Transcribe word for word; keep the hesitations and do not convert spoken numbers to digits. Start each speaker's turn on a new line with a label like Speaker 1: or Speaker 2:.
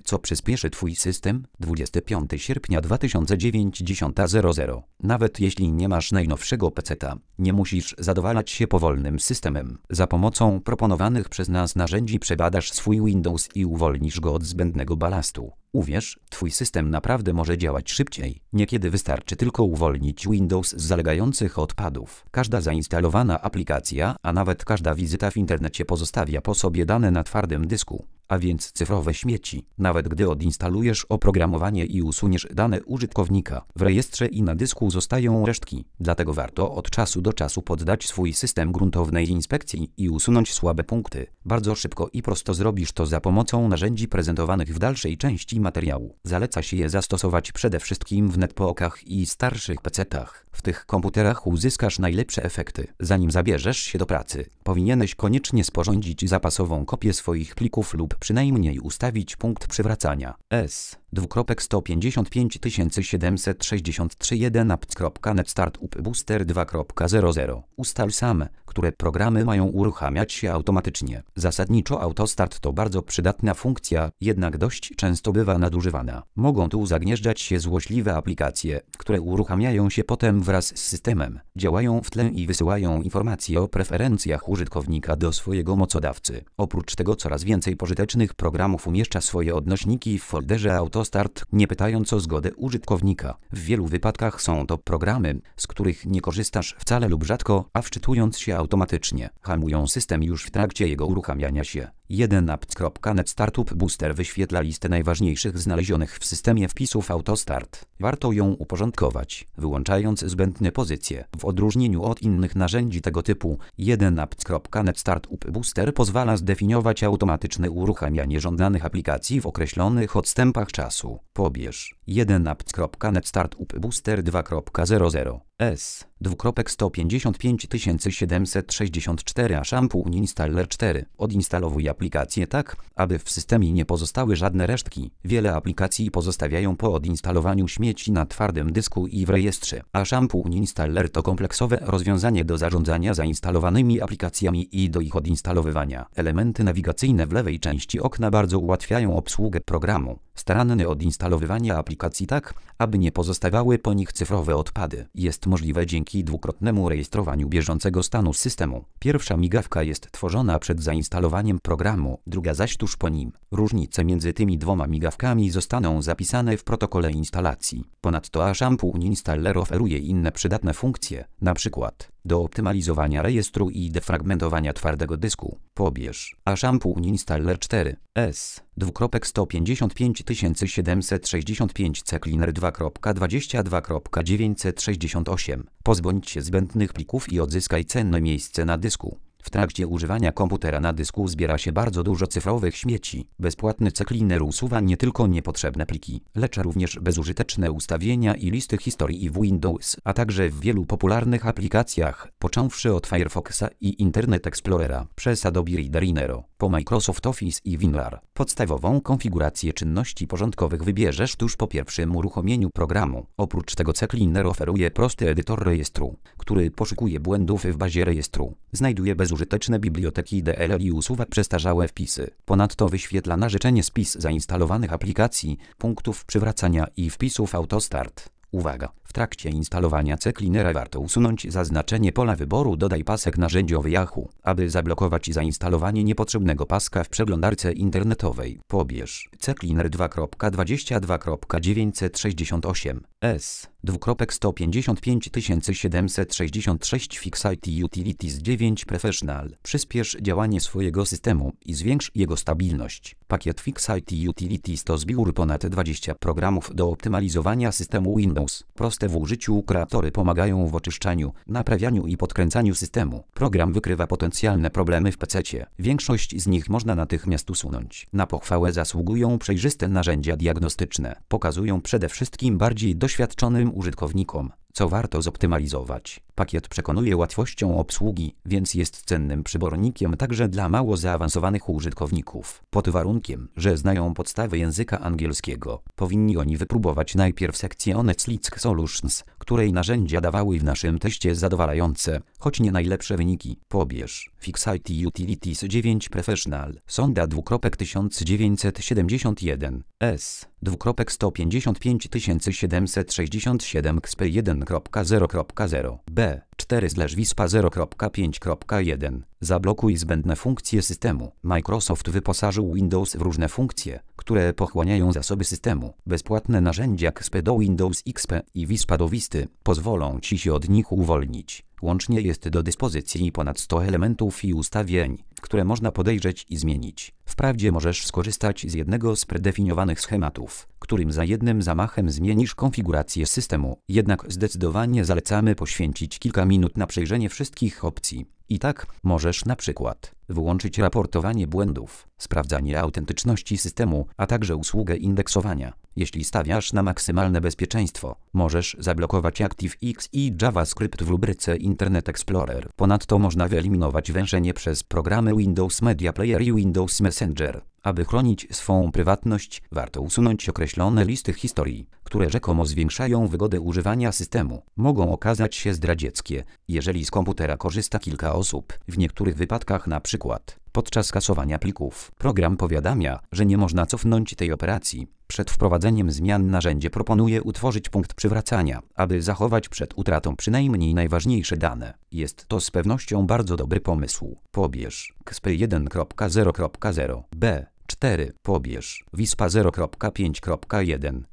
Speaker 1: co przyspieszy Twój system. dwudziestego piątego sierpnia dwa tysiące dziewięćdziesiątego. Nawet jeśli nie masz najnowszego peceta, nie musisz zadowalać się powolnym systemem. Za pomocą proponowanych przez nas narzędzi przebadasz swój Windows i uwolnisz go od zbędnego balastu. Uwierz, Twój system naprawdę może działać szybciej. Niekiedy wystarczy tylko uwolnić Windows z zalegających odpadów. Każda zainstalowana aplikacja, a nawet każda wizyta w internecie pozostawia po sobie dane na twardym dysku, a więc cyfrowe śmieci. Nawet gdy odinstalujesz oprogramowanie i usuniesz dane użytkownika, w rejestrze i na dysku zostają resztki. Dlatego warto od czasu do czasu poddać swój system gruntownej inspekcji i usunąć słabe punkty. Bardzo szybko i prosto zrobisz to za pomocą narzędzi prezentowanych w dalszej części materiału. Zaleca się je zastosować przede wszystkim w netbookach i starszych pecetach. W tych komputerach uzyskasz najlepsze efekty. Zanim zabierzesz się do pracy, powinieneś koniecznie sporządzić zapasową kopię swoich plików lub przynajmniej ustawić punkt przywracania S sto pięćdziesiąt pięć siedemset sześćdziesiąt trzy jeden apps kropka net startup booster dwa kropka zero zero. Ustal sam, które programy mają uruchamiać się automatycznie. Zasadniczo AutoStart to bardzo przydatna funkcja, jednak dość często bywa nadużywana. Mogą tu zagnieżdżać się złośliwe aplikacje, które uruchamiają się potem wraz z systemem, działają w tle i wysyłają informacje o preferencjach użytkownika do swojego mocodawcy. Oprócz tego coraz więcej pożytecznych programów umieszcza swoje odnośniki w folderze AutoStart, nie pytając o zgodę użytkownika. W wielu wypadkach są to programy, z których nie korzystasz wcale lub rzadko, a wczytując się automatycznie, hamują system już w trakcie jego uruchamiania się. jeden apps kropka net startup booster wyświetla listę najważniejszych znalezionych w systemie wpisów AutoStart. Warto ją uporządkować, wyłączając zbędne pozycje. W odróżnieniu od innych narzędzi tego typu, jeden apps kropka net startup booster pozwala zdefiniować automatyczne uruchamianie żądanych aplikacji w określonych odstępach czasu. Pobierz jeden apps kropka net startup booster dwa kropka zero zero. S sto pięćdziesiąt pięć siedemset sześćdziesiąt cztery a Shampoo Uninstaller cztery. Odinstalowuj aplikację tak, aby w systemie nie pozostały żadne resztki. Wiele aplikacji pozostawiają po odinstalowaniu śmieci na twardym dysku i w rejestrze, a Shampoo Uninstaller to kompleksowe rozwiązanie do zarządzania zainstalowanymi aplikacjami i do ich odinstalowywania. Elementy nawigacyjne w lewej części okna bardzo ułatwiają obsługę programu. Staranne odinstalowywanie aplikacji tak, aby nie pozostawały po nich cyfrowe odpady, jest możliwe dzięki dwukrotnemu rejestrowaniu bieżącego stanu systemu. Pierwsza migawka jest tworzona przed zainstalowaniem programu, druga zaś tuż po nim. Różnice między tymi dwoma migawkami zostaną zapisane w protokole instalacji. Ponadto a Shampoo Uninstaller oferuje inne przydatne funkcje, np. do optymalizowania rejestru i defragmentowania twardego dysku. Pobierz a Shampoo Uninstaller cztery. S sto pięćdziesiąt pięć siedemset sześćdziesiąt pięć C Cleaner dwa kropka dwadzieścia dwa kropka dziewięćset sześćdziesiąt osiem. Pozbądź się zbędnych plików i odzyskaj cenne miejsce na dysku. W trakcie używania komputera na dysku zbiera się bardzo dużo cyfrowych śmieci. Bezpłatny C Cleaner usuwa nie tylko niepotrzebne pliki, lecz również bezużyteczne ustawienia i listy historii w Windows, a także w wielu popularnych aplikacjach, począwszy od Firefoxa i Internet Explorera, przez Adobe Reader i Nero, po Microsoft Office i WinRAR. Podstawową konfigurację czynności porządkowych wybierzesz tuż po pierwszym uruchomieniu programu. Oprócz tego C Cleaner oferuje prosty edytor rejestru, który poszukuje błędów w bazie rejestru, znajduje bezużyteczne biblioteki D L L i usuwa przestarzałe wpisy. Ponadto wyświetla na życzenie spis zainstalowanych aplikacji, punktów przywracania i wpisów AutoStart. Uwaga! W trakcie instalowania C Cleanera warto usunąć zaznaczenie pola wyboru Dodaj pasek narzędziowy Yahoo, aby zablokować zainstalowanie niepotrzebnego paska w przeglądarce internetowej. Pobierz C Cleaner dwa kropka dwadzieścia dwa kropka dziewięćset sześćdziesiąt osiem. S sto pięćdziesiąt pięć siedemset sześćdziesiąt sześć Fixity Utilities dziewięć Professional. Przyspiesz działanie swojego systemu i zwiększ jego stabilność. Pakiet Fixity Utilities to zbiór ponad dwudziestu programów do optymalizowania systemu Windows. Proste w użyciu kreatory pomagają w oczyszczaniu, naprawianiu i podkręcaniu systemu. Program wykrywa potencjalne problemy w pececie. Większość z nich można natychmiast usunąć. Na pochwałę zasługują przejrzyste narzędzia diagnostyczne. Pokazują przede wszystkim bardziej doświadczonym użytkownikom, co warto zoptymalizować. Pakiet przekonuje łatwością obsługi, więc jest cennym przybornikiem także dla mało zaawansowanych użytkowników. Pod warunkiem, że znają podstawy języka angielskiego, powinni oni wypróbować najpierw sekcję Honestlick Solutions, której narzędzia dawały w naszym teście zadowalające, choć nie najlepsze wyniki. Pobierz Fixity Utilities dziewięć Professional Sonda tysiąc dziewięćset siedemdziesiąt jeden S sto pięćdziesiąt pięć siedemset sześćdziesiąt siedem X P jeden zero zero B cztery Wispa zero pięć jeden. Zablokuj zbędne funkcje systemu. Microsoft wyposażył Windows w różne funkcje, które pochłaniają zasoby systemu. Bezpłatne narzędzia X P do Windows X P i Wispa do Visty pozwolą Ci się od nich uwolnić. Łącznie jest do dyspozycji ponad sto elementów i ustawień, które można podejrzeć i zmienić. Wprawdzie możesz skorzystać z jednego z predefiniowanych schematów, którym za jednym zamachem zmienisz konfigurację systemu, jednak zdecydowanie zalecamy poświęcić kilka minut na przejrzenie wszystkich opcji. I tak, możesz na przykład wyłączyć raportowanie błędów, sprawdzanie autentyczności systemu, a także usługę indeksowania. Jeśli stawiasz na maksymalne bezpieczeństwo, możesz zablokować ActiveX i JavaScript w rubryce Internet Explorer. Ponadto można wyeliminować wężenie przez programy Windows Media Player i Windows Messenger. Aby chronić swą prywatność, warto usunąć określone listy historii, które rzekomo zwiększają wygodę używania systemu. Mogą okazać się zdradzieckie, jeżeli z komputera korzysta kilka osób. W niektórych wypadkach, na przykład podczas kasowania plików, program powiadamia, że nie można cofnąć tej operacji. Przed wprowadzeniem zmian narzędzie proponuje utworzyć punkt przywracania, aby zachować przed utratą przynajmniej najważniejsze dane. Jest to z pewnością bardzo dobry pomysł. Pobierz X P jeden zero zero B cztery. Pobierz Wispa zero pięć jeden.